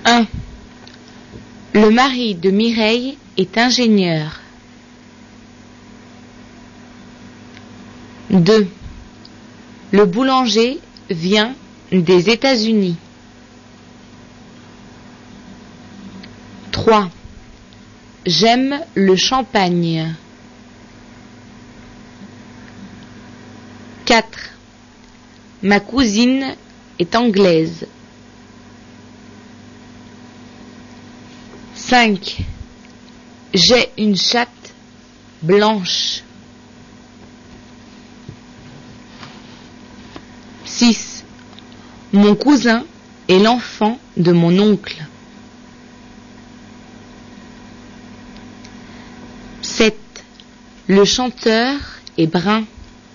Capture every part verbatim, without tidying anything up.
un. Le mari de Mireille est ingénieur. deux. Le boulanger vient des États-Unis. trois. J'aime le champagne. quatre. Ma cousine est anglaise. cinq. J'ai une chatte blanche. six. Mon cousin est l'enfant de mon oncle. sept. Le chanteur est brun.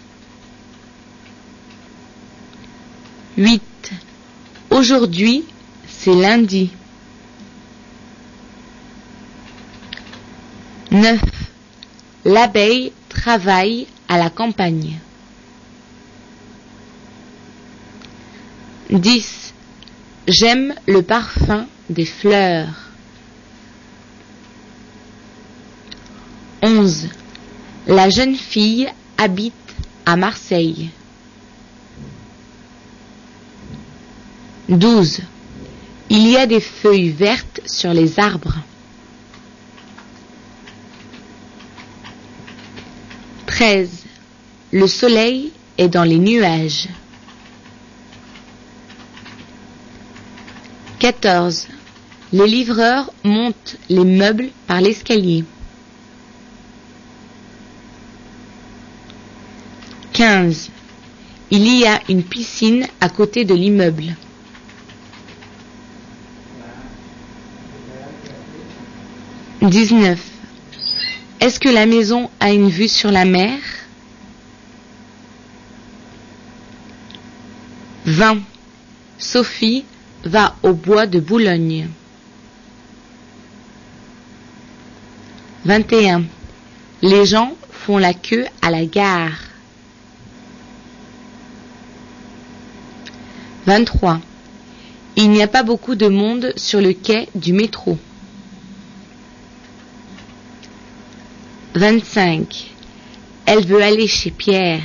huit. Aujourd'hui, c'est lundi. neuf. L'abeille travaille à la campagne. dix. J'aime le parfum des fleurs. onze. La jeune fille habite à Marseille. douze. Il y a des feuilles vertes sur les arbres. treize. Le soleil est dans les nuages. quatorze. Les livreurs montent les meubles par l'escalier. quinze. Il y a une piscine à côté de l'immeuble. dix-neuf. Est-ce que la maison a une vue sur la mer? vingt. Sophie va au bois de Boulogne. vingt et un. Les gens font la queue à la gare. vingt-trois. Il n'y a pas beaucoup de monde sur le quai du métro. vingt-cinq. Elle veut aller chez Pierre.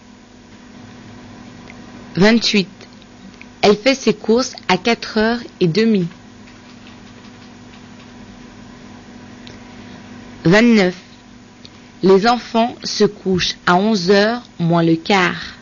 vingt-huit. Elle fait ses courses à quatre heures trente. vingt-neuf. Les enfants se couchent à onze heures moins le quart.